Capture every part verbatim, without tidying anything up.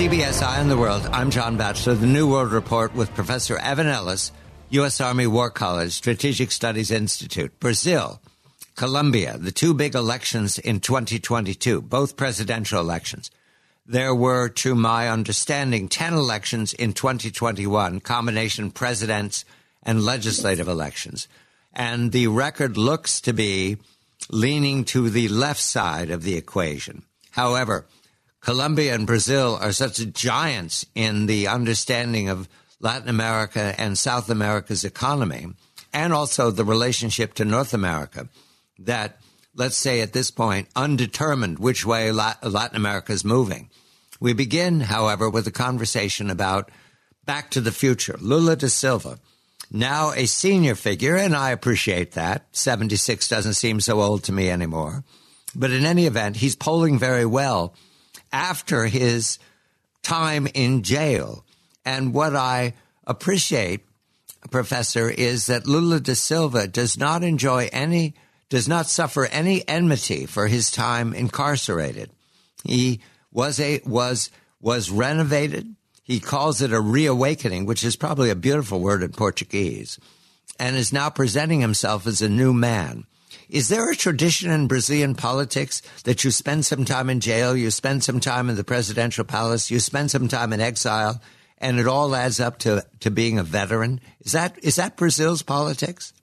C B S Eye on the World. I'm John Batchelor. The New World Report with Professor Evan Ellis, U S. Army War College, Strategic Studies Institute. Brazil, Colombia, the two big elections in twenty twenty-two, both presidential elections. There were, to my understanding, ten elections in twenty twenty-one, combination presidents and legislative elections. And the record looks to be leaning to the left side of the equation. However, Colombia and Brazil are such giants in the understanding of Latin America and South America's economy, and also the relationship to North America, that, let's say at this point, undetermined which way Latin America is moving. We begin, however, with a conversation about Back to the Future. Lula da Silva, now a senior figure, and I appreciate that. seventy-six doesn't seem so old to me anymore. But in any event, he's polling very well after his time in jail. And what I appreciate, Professor, is that Lula da Silva does not enjoy any, does not suffer any enmity for his time incarcerated. He was a, was, was renovated. He calls it a reawakening, which is probably a beautiful word in Portuguese, and is now presenting himself as a new man. Is there a tradition in Brazilian politics that you spend some time in jail, you spend some time in the presidential palace, you spend some time in exile, and it all adds up to, to being a veteran? Is that is that Brazil's politics?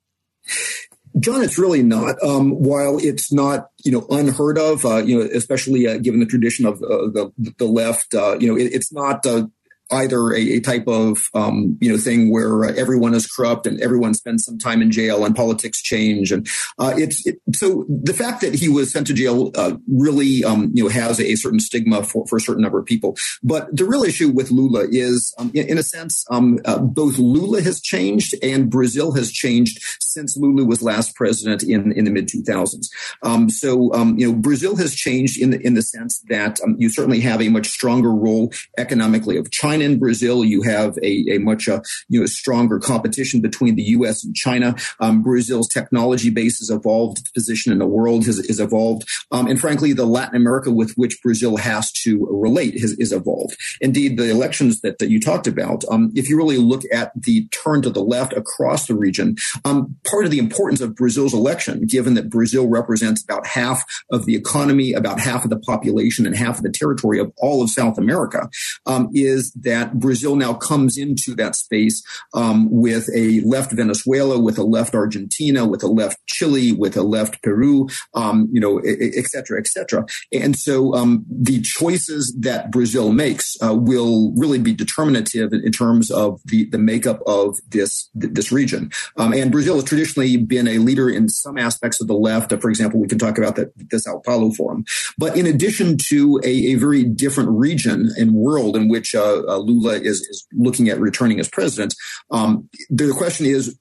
John, it's really not. Um, while it's not, you know, unheard of, uh, you know, especially uh, given the tradition of uh, the the left, uh, you know, it, it's not uh, either a, a type of, um, you know, thing where uh, everyone is corrupt and everyone spends some time in jail and politics change. And uh, it's it, so the fact that he was sent to jail uh, really, um, you know, has a, a certain stigma for, for a certain number of people. But the real issue with Lula is, um, in, in a sense, um, uh, both Lula has changed and Brazil has changed since Lula was last president in, in the mid two thousands. Um, so, um, you know, Brazil has changed in the, in the sense that um, you certainly have a much stronger role economically of China. In Brazil, you have a, a much uh, you know stronger competition between the U S and China. Um, Brazil's technology base has evolved. Its position in the world has, has evolved. Um, and frankly, the Latin America with which Brazil has to relate has, has evolved. Indeed, the elections that, that you talked about, um, if you really look at the turn to the left across the region, um, part of the importance of Brazil's election, given that Brazil represents about half of the economy, about half of the population, and half of the territory of all of South America, um, is that Brazil now comes into that space um, with a left Venezuela, with a left Argentina, with a left Chile, with a left Peru, um, you know, et cetera, et cetera. And so um, the choices that Brazil makes uh, will really be determinative in terms of the, the makeup of this this region. Um, and Brazil has traditionally been a leader in some aspects of the left. For example, we can talk about the, the Sao Paulo Forum. But in addition to a, a very different region and world in which uh, uh, Lula is, is looking at returning as president, um, the question is,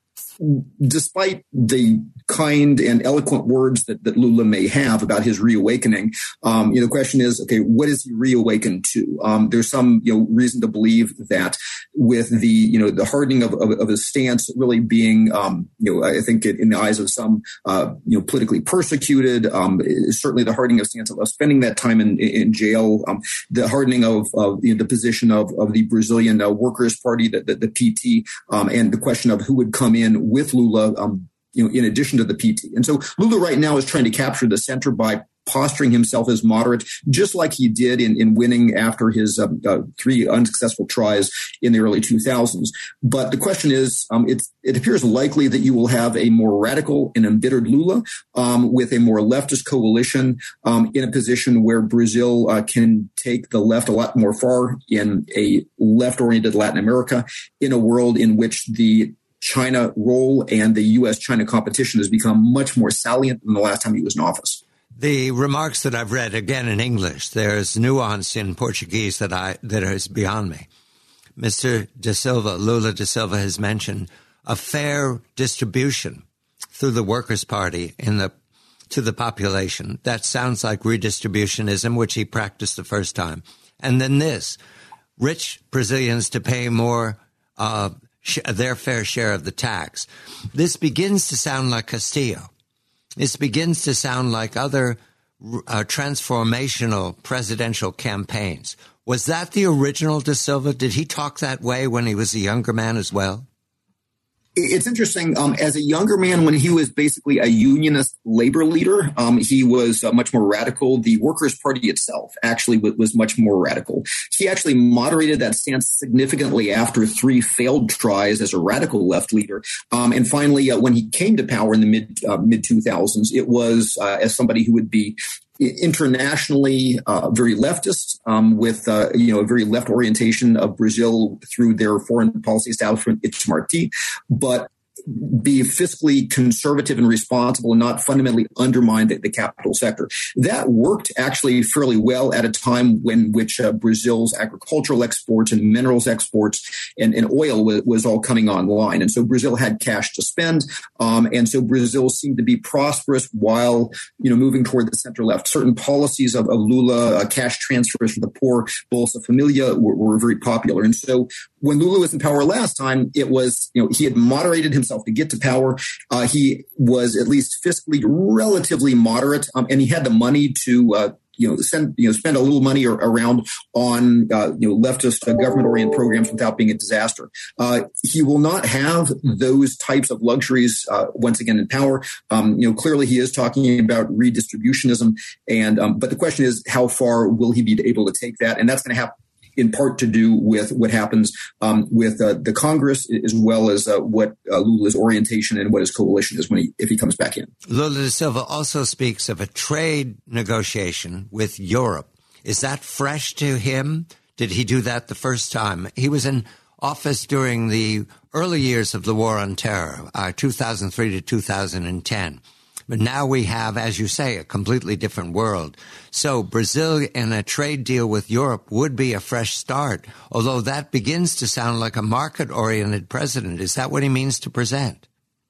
despite the kind and eloquent words that, that Lula may have about his reawakening, um, you know, the question is, okay, what is he reawakened to? Um, there's some, you know, reason to believe that with the, you know, the hardening of, of, of his stance really being, um, you know, I think it, in the eyes of some, uh, you know, politically persecuted, um, certainly the hardening of stance of, of spending that time in, in jail, um, the hardening of, of you know, the position of, of the Brazilian uh, Workers' Party, the, the, the P T, um, and the question of who would come in with Lula, um, you know, in addition to the P T. And so Lula right now is trying to capture the center by posturing himself as moderate, just like he did in, in winning after his uh, uh, three unsuccessful tries in the early two thousands. But the question is, um, it's, it appears likely that you will have a more radical and embittered Lula um, with a more leftist coalition um, in a position where Brazil uh, can take the left a lot more far in a left-oriented Latin America, in a world in which the China role and the U S China competition has become much more salient than the last time he was in office. The remarks that I've read, again in English, there's nuance in Portuguese that I that is beyond me. Mister Da Silva, Lula da Silva, has mentioned a fair distribution through the Workers' Party in the to the population. That sounds like redistributionism, which he practiced the first time. And then this, rich Brazilians to pay more uh their fair share of the tax. This begins to sound like Castillo. This begins to sound like other uh, transformational presidential campaigns. Was that the original Da Silva? Did he talk that way when he was a younger man as well? It's interesting. Um, as a younger man, when he was basically a unionist labor leader, um, he was uh, much more radical. The Workers' Party itself actually w- was much more radical. He actually moderated that stance significantly after three failed tries as a radical left leader. Um, and finally, uh, when he came to power in the mid uh, mid two thousands, it was uh, as somebody who would be internationally uh, very leftist, um, with uh, you know a very left orientation of Brazil through their foreign policy establishment, Itamaraty, but be fiscally conservative and responsible and not fundamentally undermine the, the capital sector. That worked actually fairly well at a time when which uh, Brazil's agricultural exports and minerals exports and, and oil was, was all coming online. And so Brazil had cash to spend. Um, and so Brazil seemed to be prosperous while, you know, moving toward the center left. Certain policies of, of Lula, uh, cash transfers for the poor, Bolsa Familia were, were very popular. And so when Lula was in power last time, it was, you know, he had moderated himself to get to power. Uh, he was at least fiscally relatively moderate, um, and he had the money to, uh, you know, send, you know, spend a little money around on, uh, you know, leftist uh, government-oriented programs without being a disaster. Uh, he will not have those types of luxuries uh, once again in power. Um, you know, clearly he is talking about redistributionism, and um, but the question is, how far will he be able to take that? And that's going to have in part to do with what happens um, with uh, the Congress, as well as uh, what uh, Lula's orientation and what his coalition is when he, if he comes back in. Lula da Silva also speaks of a trade negotiation with Europe. Is that fresh to him? Did he do that the first time? He was in office during the early years of the War on Terror, uh, two thousand three to two thousand ten. But now we have, as you say, a completely different world. So Brazil in a trade deal with Europe would be a fresh start, although that begins to sound like a market-oriented president. Is that what he means to present?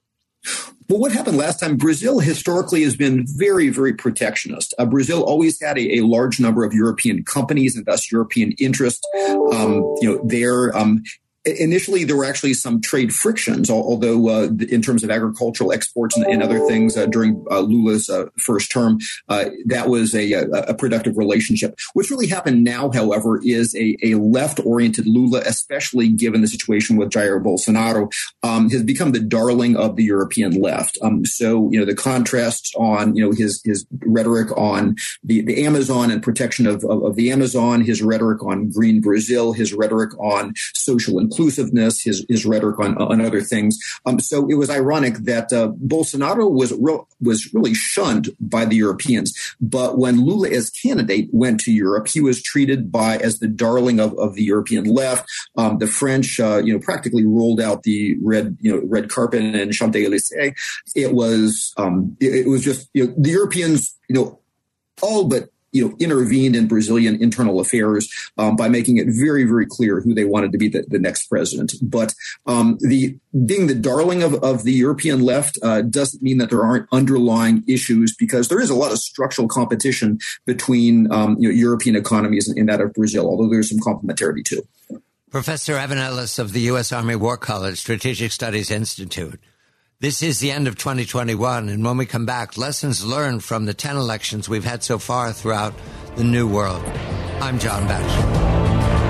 Well, what happened last time, Brazil historically has been very, very protectionist. Uh, Brazil always had a, a large number of European companies and thus European interest. Um, you know, there, um, Initially, there were actually some trade frictions, although uh, in terms of agricultural exports and, and other things uh, during uh, Lula's uh, first term, uh, that was a, a productive relationship. What's really happened now, however, is a, a left-oriented Lula, especially given the situation with Jair Bolsonaro, um, has become the darling of the European left. Um, so, you know, the contrasts on, you know, his his rhetoric on the, the Amazon and protection of, of, of the Amazon, his rhetoric on green Brazil, his rhetoric on social inclusion, inclusiveness, his, his rhetoric on, on other things. Um, so it was ironic that uh, Bolsonaro was real, was really shunned by the Europeans. But when Lula as candidate went to Europe, he was treated by as the darling of, of the European left. Um, the French, uh, you know, practically rolled out the red, you know, red carpet in Champs-Élysées. It was, um, it, it was just, you know, the Europeans, you know, all but you know, intervened in Brazilian internal affairs um, by making it very, very clear who they wanted to be the, the next president. But um, the being the darling of, of the European left uh, doesn't mean that there aren't underlying issues, because there is a lot of structural competition between um, you know, European economies and, and that of Brazil, although there's some complementarity too. Professor Evan Ellis of the U S Army War College Strategic Studies Institute. This is the end of twenty twenty-one, and when we come back, lessons learned from the ten elections we've had so far throughout the new world. I'm John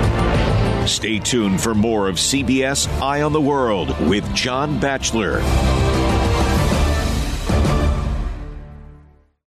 Batchelor. Stay tuned for more of C B S Eye on the World with John Batchelor.